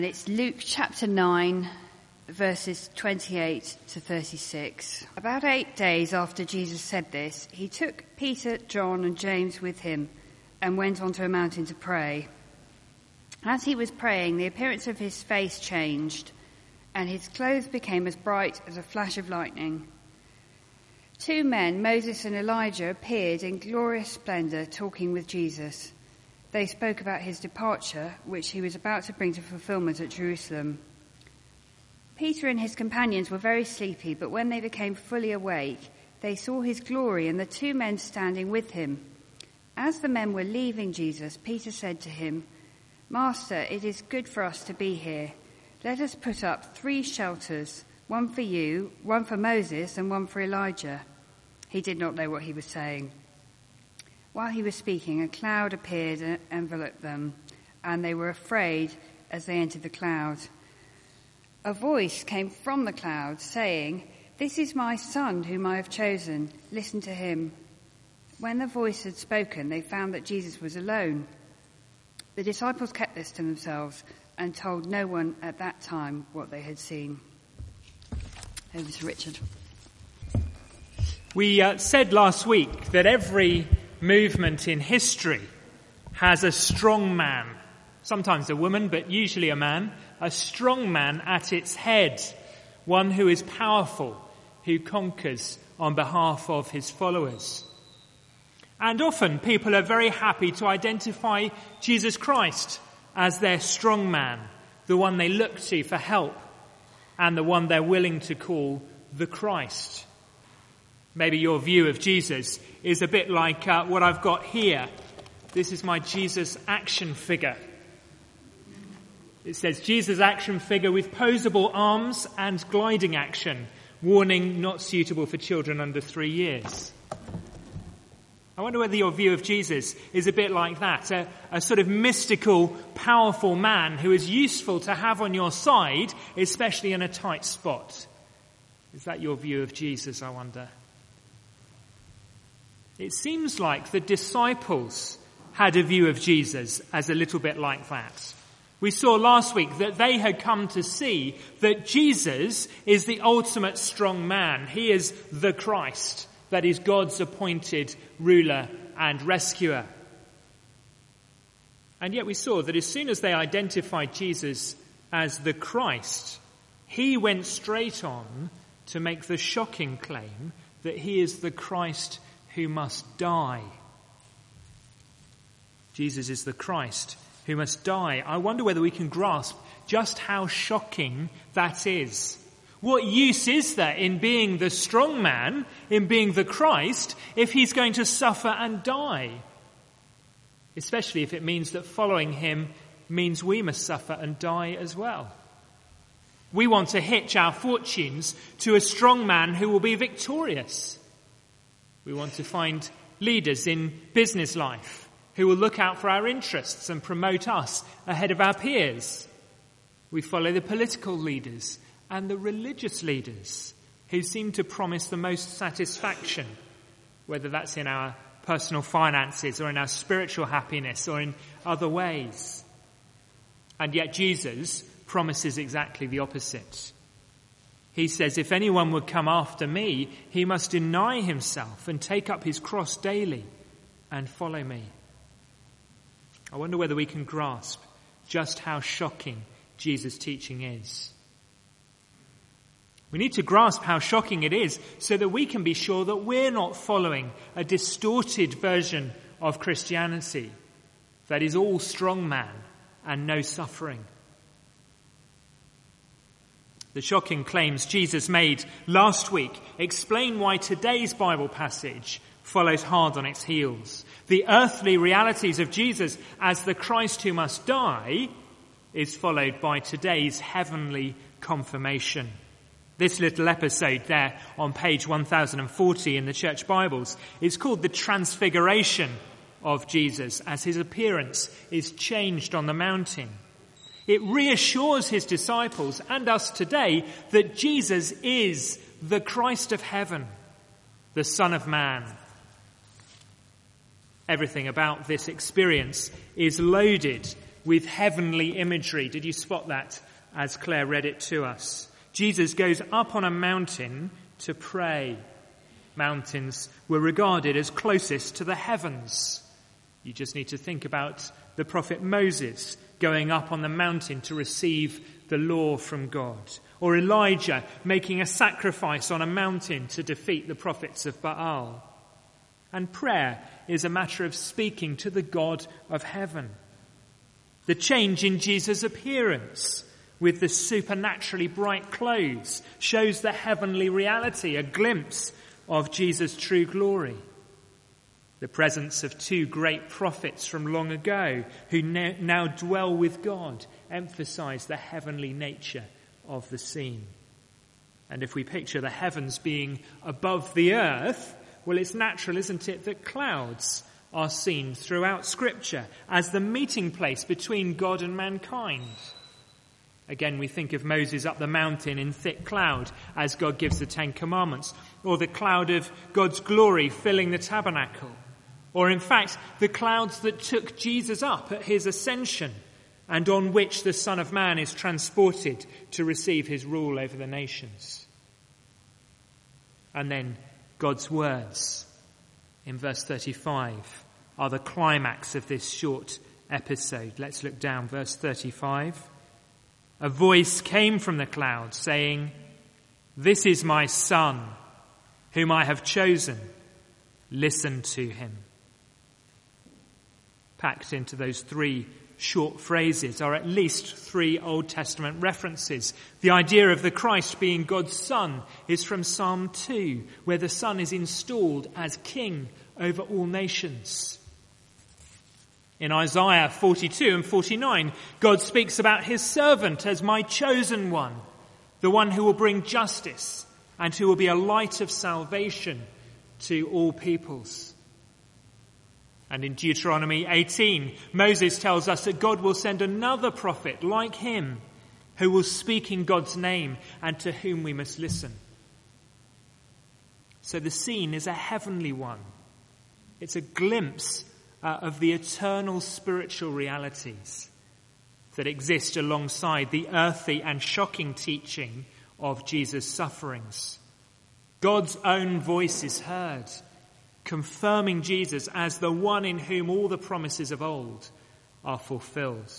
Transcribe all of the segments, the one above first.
It's Luke chapter 9, verses 28 to 36. About 8 days after Jesus said this, he took Peter, John and James with him and went onto a mountain to pray. As he was praying, the appearance of his face changed, and his clothes became as bright as a flash of lightning. 2 men, Moses and Elijah, appeared in glorious splendor talking with Jesus. They spoke about his departure, which he was about to bring to fulfillment at Jerusalem. Peter and his companions were very sleepy, but when they became fully awake, they saw his glory and the 2 men standing with him. As the men were leaving Jesus, Peter said to him, "Master, it is good for us to be here. Let us put up 3 shelters, one for you, one for Moses, and one for Elijah." He did not know what he was saying. While he was speaking, a cloud appeared and enveloped them, and they were afraid as they entered the cloud. A voice came from the cloud saying, "This is my son whom I have chosen. Listen to him." When the voice had spoken, they found that Jesus was alone. The disciples kept this to themselves and told no one at that time what they had seen. Over to Richard. We said last week that every movement in history has a strong man, sometimes a woman, but usually a man, a strong man at its head, one who is powerful, who conquers on behalf of his followers. And often people are very happy to identify Jesus Christ as their strong man, the one they look to for help, and the one they're willing to call the Christ. Maybe your view of Jesus is a bit like what I've got here. This is my Jesus action figure. It says Jesus action figure with posable arms and gliding action. Warning, not suitable for children under 3 years. I wonder whether your view of Jesus is a bit like that. A sort of mystical, powerful man who is useful to have on your side, especially in a tight spot. Is that your view of Jesus, I wonder? It seems like the disciples had a view of Jesus as a little bit like that. We saw last week that they had come to see that Jesus is the ultimate strong man. He is the Christ, that is God's appointed ruler and rescuer. And yet we saw that as soon as they identified Jesus as the Christ, he went straight on to make the shocking claim that he is the Christ who must die. Jesus is the Christ who must die. I wonder whether we can grasp just how shocking that is. What use is there in being the strong man, in being the Christ, if he's going to suffer and die? Especially if it means that following him means we must suffer and die as well. We want to hitch our fortunes to a strong man who will be victorious. We want to find leaders in business life who will look out for our interests and promote us ahead of our peers. We follow the political leaders and the religious leaders who seem to promise the most satisfaction, whether that's in our personal finances or in our spiritual happiness or in other ways. And yet Jesus promises exactly the opposite. He says, if anyone would come after me, he must deny himself and take up his cross daily and follow me. I wonder whether we can grasp just how shocking Jesus' teaching is. We need to grasp how shocking it is so that we can be sure that we're not following a distorted version of Christianity that is all strong man and no suffering. The shocking claims Jesus made last week explain why today's Bible passage follows hard on its heels. The earthly realities of Jesus as the Christ who must die is followed by today's heavenly confirmation. This little episode there on page 1040 in the church Bibles is called the Transfiguration of Jesus as his appearance is changed on the mountain. It reassures his disciples and us today that Jesus is the Christ of heaven, the Son of Man. Everything about this experience is loaded with heavenly imagery. Did you spot that as Claire read it to us? Jesus goes up on a mountain to pray. Mountains were regarded as closest to the heavens. You just need to think about the prophet Moses going up on the mountain to receive the law from God, or Elijah making a sacrifice on a mountain to defeat the prophets of Baal. And prayer is a matter of speaking to the God of heaven. The change in Jesus' appearance with the supernaturally bright clothes shows the heavenly reality, a glimpse of Jesus' true glory. The presence of two great prophets from long ago who now dwell with God emphasize the heavenly nature of the scene. And if we picture the heavens being above the earth, well, it's natural, isn't it, that clouds are seen throughout Scripture as the meeting place between God and mankind. Again, we think of Moses up the mountain in thick cloud as God gives the Ten Commandments, or the cloud of God's glory filling the tabernacle, or in fact, the clouds that took Jesus up at his ascension and on which the Son of Man is transported to receive his rule over the nations. And then God's words in verse 35 are the climax of this short episode. Let's look down, verse 35. A voice came from the cloud saying, "This is my Son, whom I have chosen. Listen to him." Packed into those three short phrases are at least three Old Testament references. The idea of the Christ being God's Son is from Psalm 2, where the Son is installed as king over all nations. In Isaiah 42 and 49, God speaks about his servant as my chosen one, the one who will bring justice and who will be a light of salvation to all peoples. And in Deuteronomy 18, Moses tells us that God will send another prophet like him who will speak in God's name and to whom we must listen. So the scene is a heavenly one. It's a glimpse of the eternal spiritual realities that exist alongside the earthy and shocking teaching of Jesus' sufferings. God's own voice is heard, confirming Jesus as the one in whom all the promises of old are fulfilled.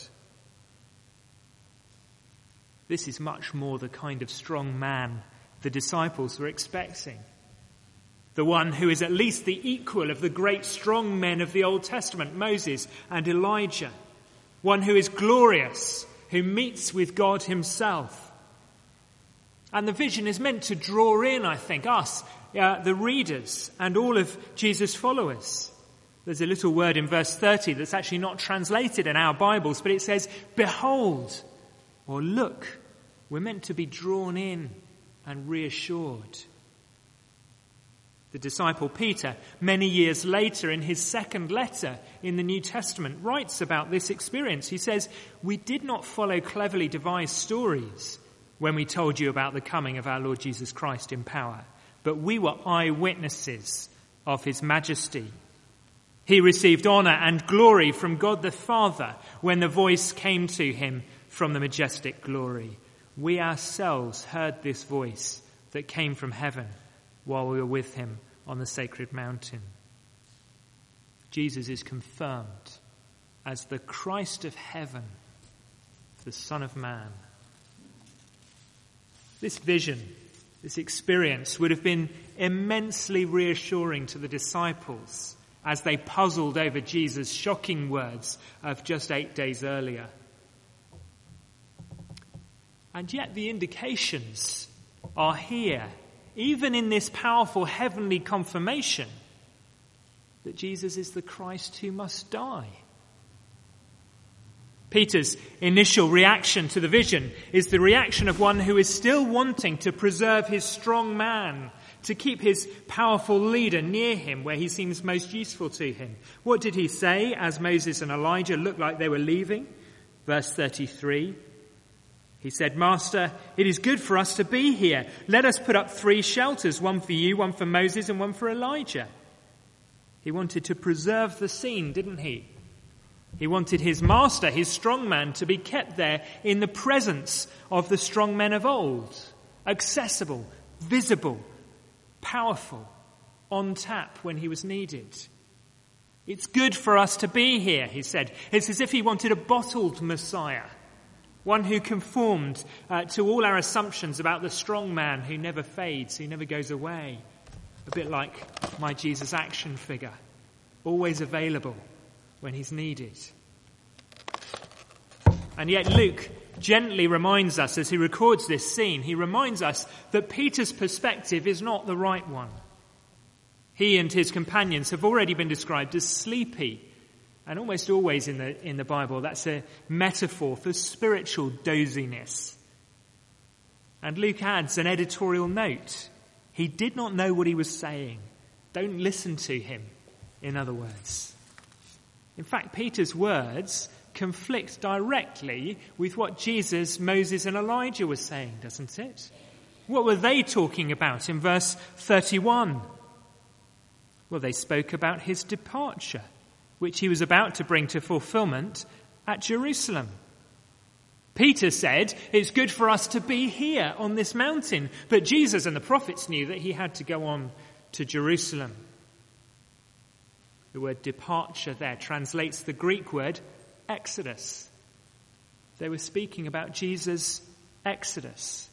This is much more the kind of strong man the disciples were expecting. The one who is at least the equal of the great strong men of the Old Testament, Moses and Elijah. One who is glorious, who meets with God himself. And the vision is meant to draw in, I think, us, the readers, and all of Jesus' followers. There's a little word in verse 30 that's actually not translated in our Bibles, but it says, "Behold," or "Look." We're meant to be drawn in and reassured. The disciple Peter, many years later in his second letter in the New Testament, writes about this experience. He says, "We did not follow cleverly devised stories when we told you about the coming of our Lord Jesus Christ in power, but we were eyewitnesses of his majesty. He received honor and glory from God the Father when the voice came to him from the majestic glory. We ourselves heard this voice that came from heaven while we were with him on the sacred mountain." Jesus is confirmed as the Christ of heaven, the Son of Man. This vision, this experience would have been immensely reassuring to the disciples as they puzzled over Jesus' shocking words of just 8 days earlier. And yet the indications are here, even in this powerful heavenly confirmation, that Jesus is the Christ who must die. Peter's initial reaction to the vision is the reaction of one who is still wanting to preserve his strong man, to keep his powerful leader near him where he seems most useful to him. What did he say as Moses and Elijah looked like they were leaving? Verse 33. He said, "Master, it is good for us to be here. Let us put up 3 shelters, one for you, one for Moses, and one for Elijah." He wanted to preserve the scene, didn't he? He wanted his master, his strong man, to be kept there in the presence of the strong men of old, accessible, visible, powerful, on tap when he was needed. It's good for us to be here, he said. It's as if he wanted a bottled Messiah, one who conformed to all our assumptions about the strong man who never fades, who never goes away. A bit like my Jesus action figure, always available when he's needed. And yet Luke gently reminds us, as he records this scene, he reminds us that Peter's perspective is not the right one. He and his companions have already been described as sleepy, and almost always in the Bible that's a metaphor for spiritual doziness. And Luke adds an editorial note. He did not know what he was saying. Don't listen to him, in other words. In fact, Peter's words conflict directly with what Jesus, Moses and Elijah were saying, doesn't it? What were they talking about in verse 31? Well, they spoke about his departure, which he was about to bring to fulfillment at Jerusalem. Peter said, it's good for us to be here on this mountain. But Jesus and the prophets knew that he had to go on to Jerusalem. The word departure there translates the Greek word exodus. They were speaking about Jesus' exodus.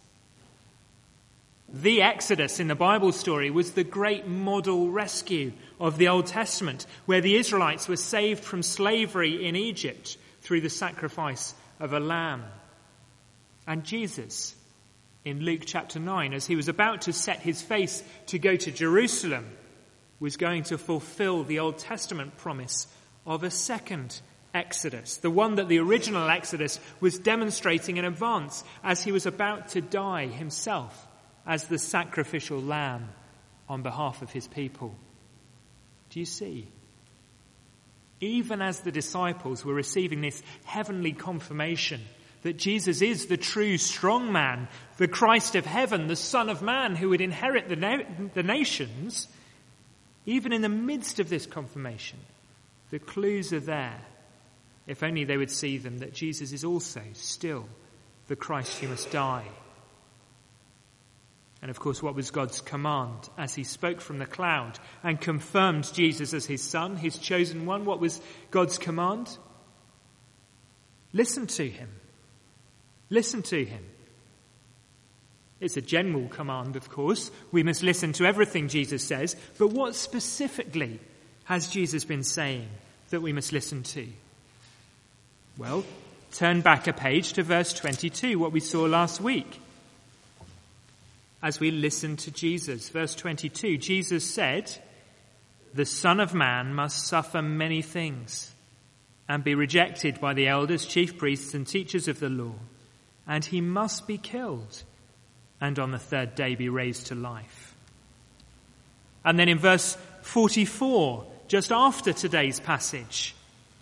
The Exodus in the Bible story was the great model rescue of the Old Testament, where the Israelites were saved from slavery in Egypt through the sacrifice of a lamb. And Jesus, in Luke chapter 9, as he was about to set his face to go to Jerusalem, was going to fulfill the Old Testament promise of a second Exodus, the one that the original Exodus was demonstrating in advance as he was about to die himself as the sacrificial lamb on behalf of his people. Do you see? Even as the disciples were receiving this heavenly confirmation that Jesus is the true strong man, the Christ of heaven, the Son of Man who would inherit the nations, even in the midst of this confirmation, the clues are there. If only they would see them, that Jesus is also still the Christ who must die. And of course, what was God's command as he spoke from the cloud and confirmed Jesus as his son, his chosen one? What was God's command? Listen to him. Listen to him. It's a general command, of course. We must listen to everything Jesus says. But what specifically has Jesus been saying that we must listen to? Well, turn back a page to verse 22, what we saw last week. As we listen to Jesus, verse 22, Jesus said, "The Son of Man must suffer many things and be rejected by the elders, chief priests and teachers of the law, and he must be killed and on the third day be raised to life." And then in verse 44, just after today's passage,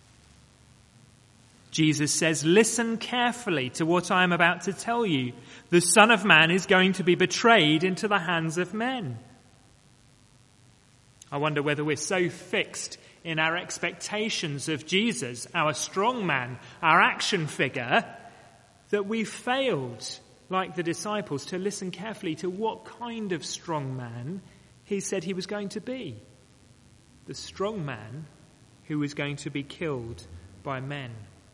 Jesus says, "Listen carefully to what I am about to tell you. The Son of Man is going to be betrayed into the hands of men." I wonder whether we're so fixed in our expectations of Jesus, our strong man, our action figure, that we've failed, like the disciples, to listen carefully to what kind of strong man he said he was going to be. The strong man who was going to be killed by men.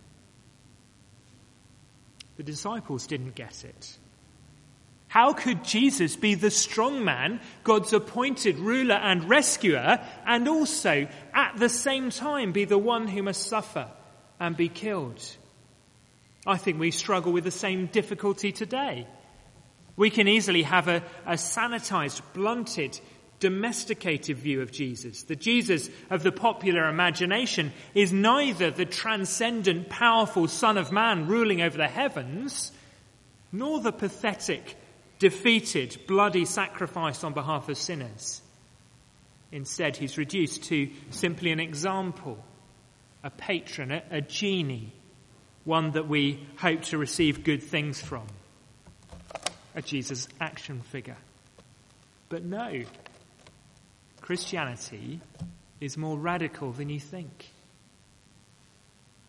The disciples didn't get it. How could Jesus be the strong man, God's appointed ruler and rescuer, and also at the same time be the one who must suffer and be killed? I think we struggle with the same difficulty today. We can easily have a sanitized, blunted, domesticated view of Jesus. The Jesus of the popular imagination is neither the transcendent, powerful Son of Man ruling over the heavens, nor the pathetic, defeated, bloody sacrifice on behalf of sinners. Instead, he's reduced to simply an example, a patron, a genie, one that we hope to receive good things from, a Jesus action figure. But no, Christianity is more radical than you think.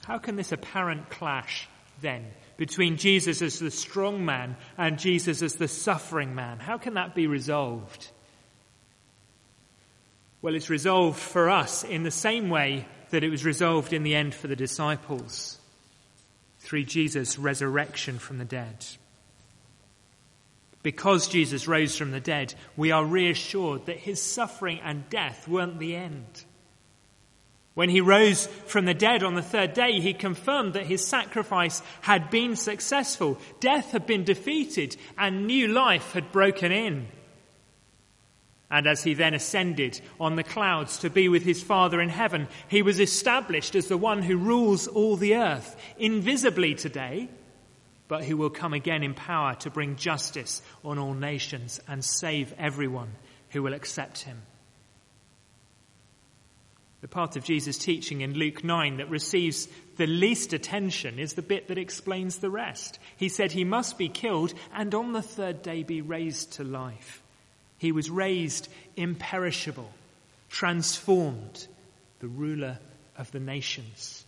how can this apparent clash then between Jesus as the strong man and Jesus as the suffering man, how can that be resolved? Well, it's resolved for us in the same way that it was resolved in the end for the disciples, through Jesus' resurrection from the dead. Because Jesus rose from the dead, we are reassured that his suffering and death weren't the end. When he rose from the dead on the third day, he confirmed that his sacrifice had been successful. Death had been defeated and new life had broken in. And as he then ascended on the clouds to be with his Father in heaven, he was established as the one who rules all the earth, invisibly today, but who will come again in power to bring justice on all nations and save everyone who will accept him. The part of Jesus' teaching in Luke 9 that receives the least attention is the bit that explains the rest. He said he must be killed and on the third day be raised to life. He was raised imperishable, transformed, the ruler of the nations.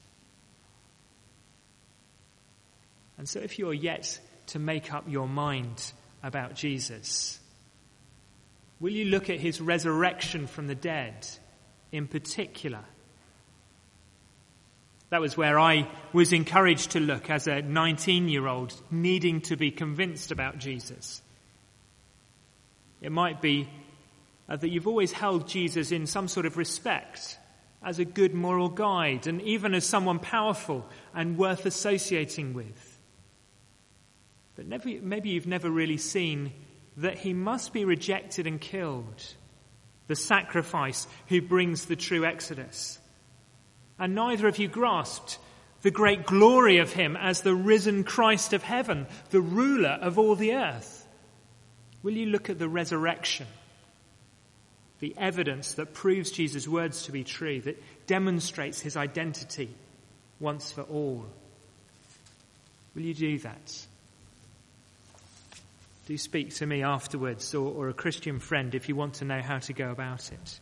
And so if you're yet to make up your mind about Jesus, will you look at his resurrection from the dead in particular? That was where I was encouraged to look as a 19-year-old needing to be convinced about Jesus. It might be that you've always held Jesus in some sort of respect as a good moral guide and even as someone powerful and worth associating with. But maybe you've never really seen that he must be rejected and killed, the sacrifice who brings the true exodus. And neither have you grasped the great glory of him as the risen Christ of heaven, the ruler of all the earth. Will you look at the resurrection, the evidence that proves Jesus' words to be true, that demonstrates his identity once for all? Will you do that? Do speak to me afterwards or a Christian friend if you want to know how to go about it.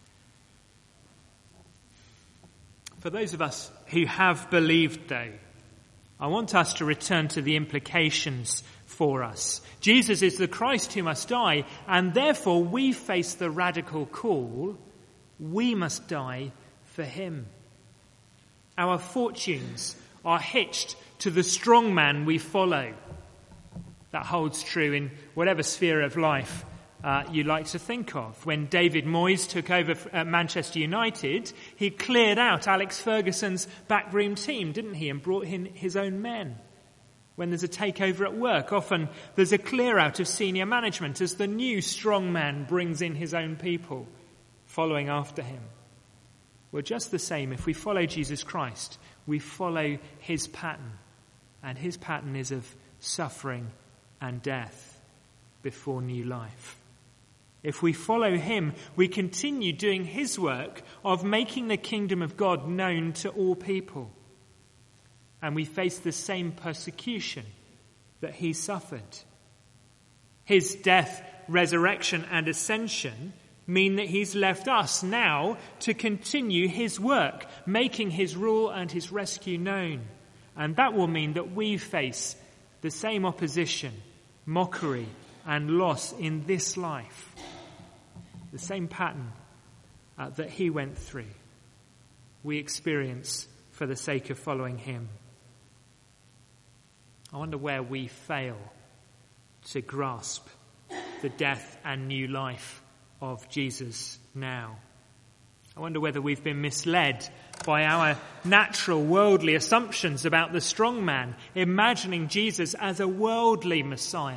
For those of us who have believed, though, I want us to return to the implications for us. Jesus is the Christ who must die, and therefore we face the radical call, we must die for him. Our fortunes are hitched to the strong man we follow. That holds true in whatever sphere of life you like to think of. When David Moyes took over at Manchester United, he cleared out Alex Ferguson's backroom team, didn't he, and brought in his own men. When there's a takeover at work, often there's a clear out of senior management as the new strong man brings in his own people, following after him. Well, just the same, if we follow Jesus Christ, we follow his pattern. And his pattern is of suffering and death before new life. If we follow him, we continue doing his work of making the kingdom of God known to all people. And we face the same persecution that he suffered. His death, resurrection, and ascension mean that he's left us now to continue his work, making his rule and his rescue known. And that will mean that we face the same opposition, mockery, and loss in this life. The same pattern that he went through, we experience for the sake of following him. I wonder where we fail to grasp the death and new life of Jesus now. I wonder whether we've been misled by our natural worldly assumptions about the strong man, imagining Jesus as a worldly Messiah.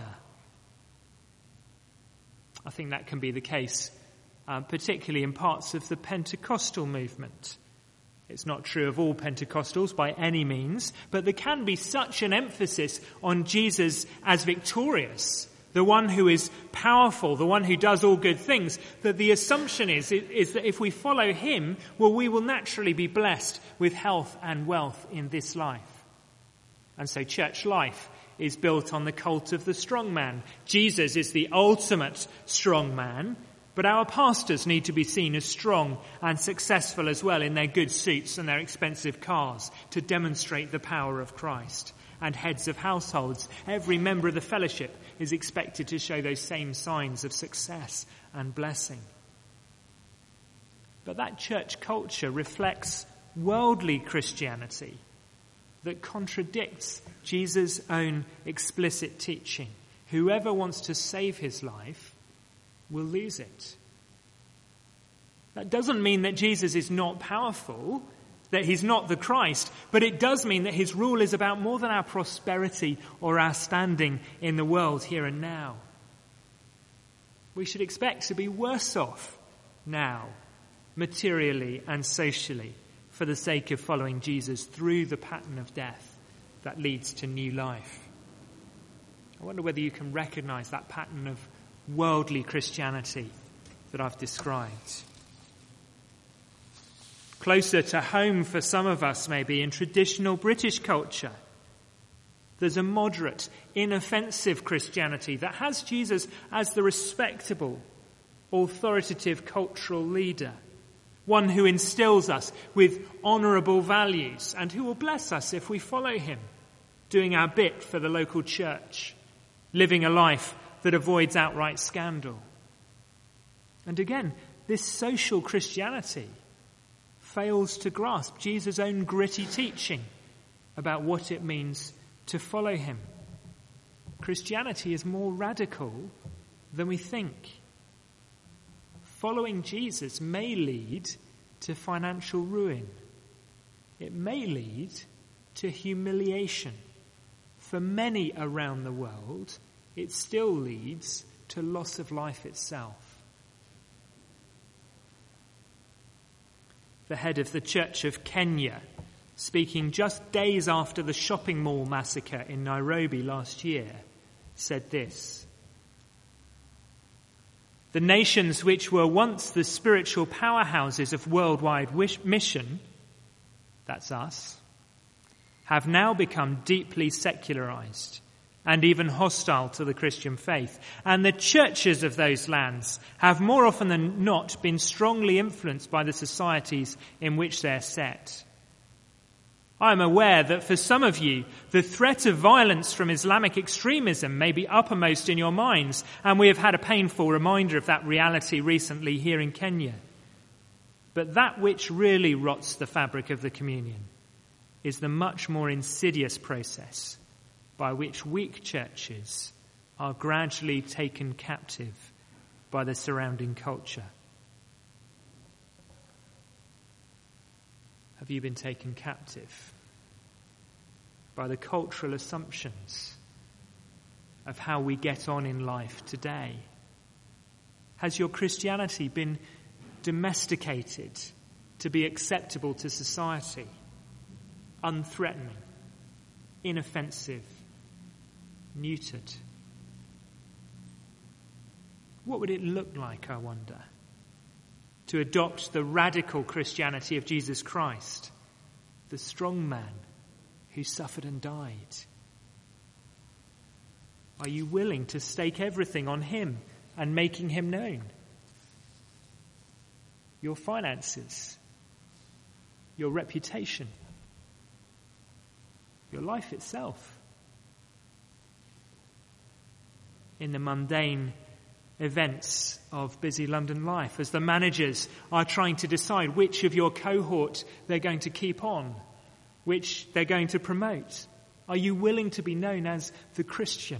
I think that can be the case, particularly in parts of the Pentecostal movement. It's not true of all Pentecostals by any means, but there can be such an emphasis on Jesus as victorious, the one who is powerful, the one who does all good things, that the assumption is that if we follow him, well, we will naturally be blessed with health and wealth in this life. And so church life is built on the cult of the strong man. Jesus is the ultimate strong man, But our pastors need to be seen as strong and successful as well in their good suits and their expensive cars to demonstrate the power of Christ. And heads of households, every member of the fellowship is expected to show those same signs of success and blessing. But that church culture reflects worldly Christianity that contradicts Jesus' own explicit teaching. Whoever wants to save his life will lose it. That doesn't mean that Jesus is not powerful, that he's not the Christ, but it does mean that his rule is about more than our prosperity or our standing in the world here and now. We should expect to be worse off now, materially and socially, for the sake of following Jesus through the pattern of death that leads to new life. I wonder whether you can recognize that pattern of worldly Christianity that I've described. Closer to home for some of us, maybe, in traditional British culture, there's a moderate, inoffensive Christianity that has Jesus as the respectable, authoritative cultural leader, one who instills us with honourable values and who will bless us if we follow him, doing our bit for the local church, living a life that avoids outright scandal. And again, this social Christianity fails to grasp Jesus' own gritty teaching about what it means to follow him. Christianity is more radical than we think. Following Jesus may lead to financial ruin. It may lead to humiliation. For many around the world, it still leads to loss of life itself. The head of the Church of Kenya, speaking just days after the shopping mall massacre in Nairobi last year, said this: "The nations which were once the spiritual powerhouses of worldwide mission, that's us, have now become deeply secularized and even hostile to the Christian faith. And the churches of those lands have more often than not been strongly influenced by the societies in which they are set. I am aware that for some of you, the threat of violence from Islamic extremism may be uppermost in your minds, and we have had a painful reminder of that reality recently here in Kenya. But that which really rots the fabric of the communion is the much more insidious process by which weak churches are gradually taken captive by the surrounding culture." Have you been taken captive by the cultural assumptions of how we get on in life today? Has your Christianity been domesticated to be acceptable to society, unthreatening, inoffensive, neutered? What would it look like, I wonder, to adopt the radical Christianity of Jesus Christ, the strong man who suffered and died? Are you willing to stake everything on him and making him known? Your finances, your reputation, your life itself. In the mundane events of busy London life, as the managers are trying to decide which of your cohort they're going to keep on, which they're going to promote, are you willing to be known as the Christian?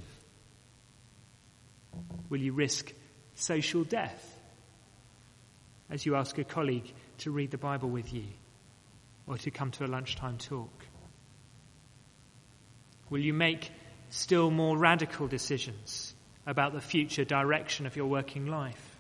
Will you risk social death as you ask a colleague to read the Bible with you or to come to a lunchtime talk? Will you make still more radical decisions about the future direction of your working life?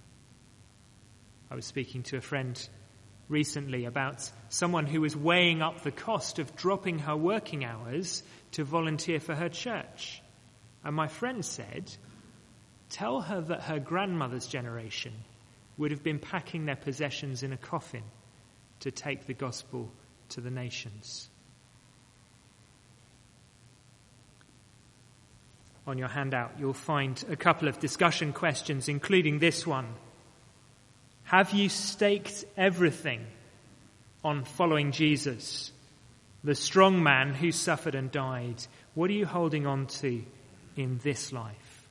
I was speaking to a friend recently about someone who was weighing up the cost of dropping her working hours to volunteer for her church. And my friend said, tell her that her grandmother's generation would have been packing their possessions in a coffin to take the gospel to the nations. On your handout, you'll find a couple of discussion questions, including this one. Have you staked everything on following Jesus, the strong man who suffered and died? What are you holding on to in this life?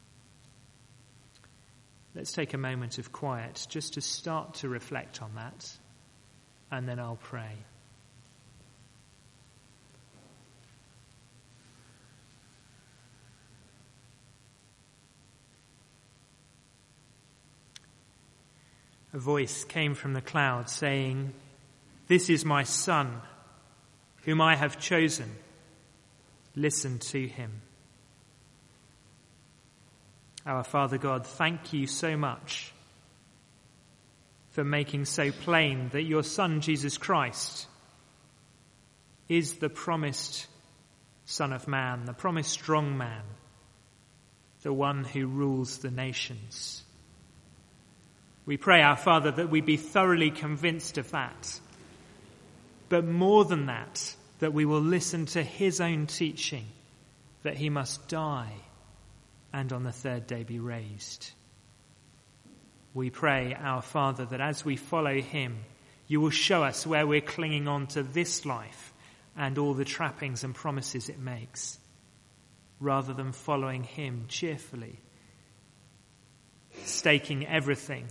Let's take a moment of quiet just to start to reflect on that, and then I'll pray. A voice came from the cloud saying, "This is my son, whom I have chosen. Listen to him." Our Father God, thank you so much for making so plain that your Son, Jesus Christ, is the promised Son of Man, the promised strong man, the one who rules the nations. We pray, our Father, that we be thoroughly convinced of that. But more than that we will listen to his own teaching, that he must die and on the third day be raised. We pray, our Father, that as we follow him, you will show us where we're clinging on to this life and all the trappings and promises it makes, rather than following him cheerfully, staking everything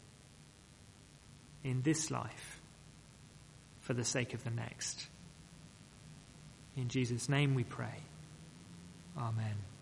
in this life for the sake of the next. In Jesus' name we pray. Amen.